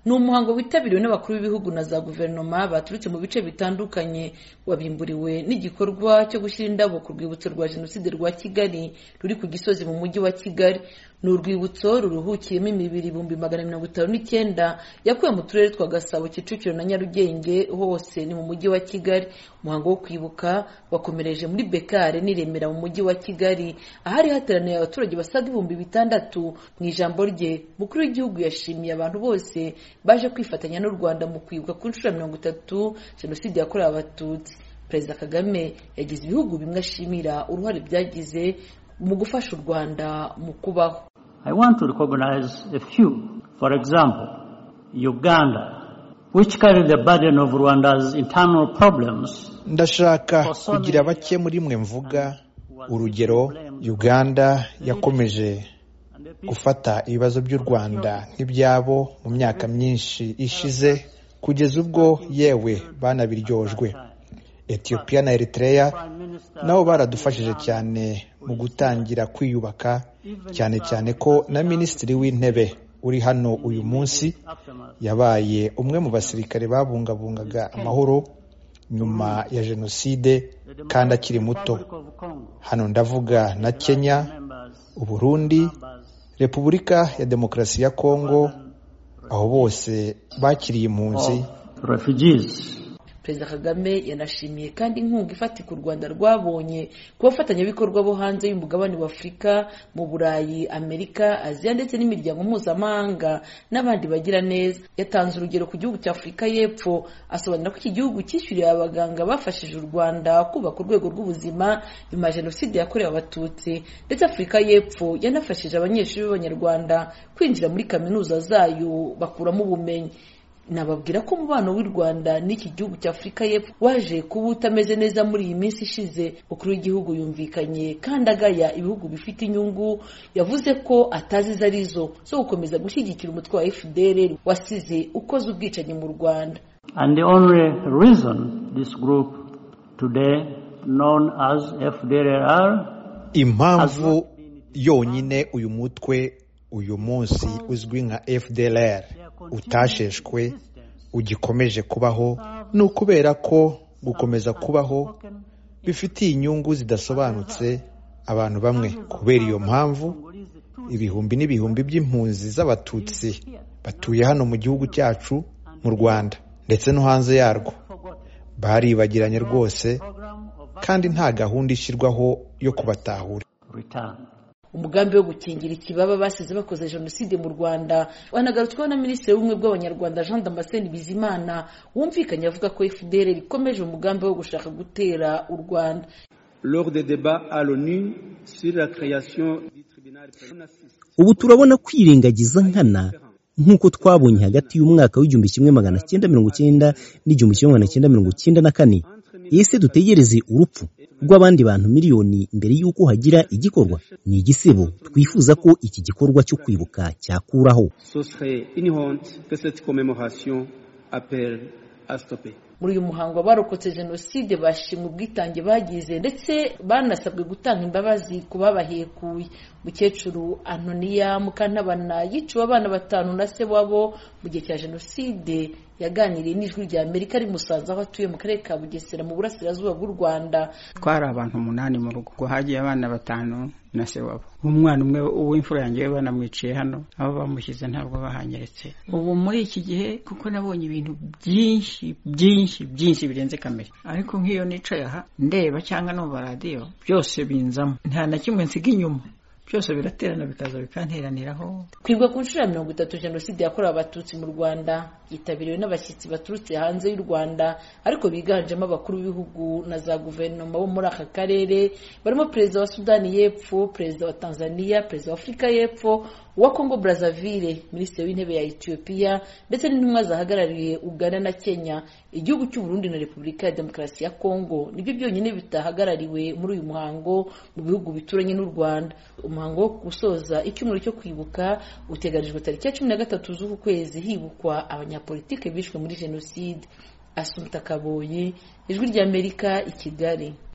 ni umuhango witabiriwe n'abakuru b'ibihugu na za guverinoma baturutse mu bice bitandukanye, wabimburiwe n'igikorwa cyo gushyira indabo ku rwibutso rwa Jenoside rwa Kigali ruri ku Gisozi mu mujyi wa Kigali. Ni urwibutso ruruhukiyemo imibiri 159 yakuwe mu turere twa Gasabo, Kicukiro na Nyarugenge, hose ni mu mujyi wa Kigali. Umuhango wo kwibuka wakomereje muri Bekare n'Iremera mu mujyi wa Kigali, ahari hateraniye abaturage basaga 6,000. Mu ijambo rye, Umukuru w'igihugu yashimiye abantu bose baje kwifatanya n'u Rwanda mu kwibuka ku nshuro ya 30 Jenoside yakorewe Abatutsi. Perezida Kagame yagize ibihugu bimwe ashimira uruhare byagize mu gufasha u Rwanda mu kubaho. I want to recognize a few. For example, Uganda, which carried the burden of Rwanda's internal problems. Ndashaka kugira bake muri mwe mvuga. Urugero, Uganda yakomeje gufata ibibazo by'u Rwanda nk'ibyabo mu myaka myinshi ishize, kugeza ubwo yewe banabiryojwe. Ethiopia na Eritrea nabo baradufashije cyane mu gutangira kwiyubaka, cyane ko na Minisitiri w'Intebe uri hano uyu munsi yabaye umwe mu basirikare babungabungaga amahoro nyuma ya Jenoside kandi akiri muto. Hano ndavuga na Kenya, Uburundi, Repubulika ya Demokarasi ya Kongo, aho bose bakiriye impunzi. Perezida Kagame yanashimiye kandi inkunga ifatika u Rwanda rwabonye ku bafatanyabikorwa bo hanze y'umugabane wa Afurika, mu Burayi, Amerika, Aziya ndetse n'imiryango mpuzamahanga n'abandi bagira neza. Yatanze urugero ku gihugu cya Afurika y'Epfo, asobanura ko iki gihugu cyishyuriye abaganga bafashije u Rwanda kubaka urwego rw'ubuzima nyuma ya Jenoside yakorewe Abatutsi, ndetse Afurika y'Epfo yanafashije abanyeshuri b'Abanyarwanda kwinjira muri kaminuza zayo bakuramo ubumenyi. Nababwira ko umubano w'u Rwanda n'iki gihugu cya Afurika y'Epfo waje kuba utameze neza muri iyi minsi ishize. Umukuru w'igihugu yumvikanye kandi agaya ibihugu bifite inyungu, yavuze ko atazi izo arizo zo gukomeza gushyigikira umutwe wa FDLR wasize ukoze ubwicanyi mu Rwanda. And the only reason this group today known as FDLR, impamvu yonyine uyu mutwe uyu munsi uzwi nka FDLR utasheshwe ugikomeje kubaho, ni ukubera ko gukomeza kubaho bifitiye inyungu zidasobanutse abantu bamwe. Kubera iyo mpamvu, ibihumbi n'ibihumbi by'impunzi z'Abatutsi batuye hano mu gihugu cyacu mu Rwanda ndetse no hanze yarwo baribagiranye rwose, kandi nta gahunda ishyirwaho yo kubatahura. Umugambi wo gukingira ikibaba basize bakoze Jenoside mu Rwanda wanagarutsweho na Minisitiri w'Ubumwe bw'Abanyarwanda Jean Damascene Bizimana, wumvikanye avuga ko FDLR ikomeje umugambi wo gushaka gutera u Rwanda. Lors des débats à l'ONU sur la création du tribunal, ubu turabona kwirengagiza nkana nk'uko twabonye hagati y'umwaka w'1990 n'1994. Ese dutegereze urupfu rw'abandi bantu miliyoni mbere y'uko hagira igikorwa? Ni igisebo twifuza ko iki gikorwa cyo kwibuka cyakuraho. Muri uyu muhango abarokotse Jenoside bashimwe ubwitange bagize ndetse banasabwe gutanga imbabazi ku babahekuye. Mukecuru Antonia Mukantabana yiciwe abana 5 na se wabo mu gihe cya Jenoside yaganiriye n'Ijwi rya Amerika ari Musanze, aho atuye mu karere ka Bugesera mu burasirazuba bw'u Rwanda. Twari abantu 8 mu rugo, hagiye abana 5 na se wabo. Umwana umwe uw'imfura yanjye banamwiciye hano, abo bamushyize ntabwo bahanyeretse. Ubu muri iki gihe kuko nabonye ibintu byinshi birenze kamere, ariko nk'iyo nicaye aha ndeba cyangwa no radio byose binzamo, nta na kimwe nsiga inyuma, byose biraterana bikaza bikanteraniraho. Kwibwa ku nshuro ya 30 Jenoside yakorewe Abatutsi mu Rwanda yitabiriwe n'abashyitsi baturutse hanze y'u Rwanda, ariko biganjemo abakuru b'ibihugu na za guverinoma bo muri aka karere, barimo Perezida wa Sudani y'Epfo, Perezida wa Tanzania, Perezida wa Afurika y'Epfo, uwa Congo Brazzaville, Minisitiri w'Intebe ya Ethiopia ndetse n'intumwa zahagarariye Uganda na Kenya. Igihugu cy'u Burundi na Repubulika ya Demokarasi ya Kongo nibyo byonyine bitahagarariwe muri uyu muhango mu bihugu bituranye n'u Rwanda. Umuhango wo gusoza icyumweru cyo kwibuka uteganijwe tariki ya 13 z'uku kwezi, hibukwa abanyapolitike bishwe muri Jenoside. Assumpta Kaboyi, Ijwi rya Amerika, i Kigali.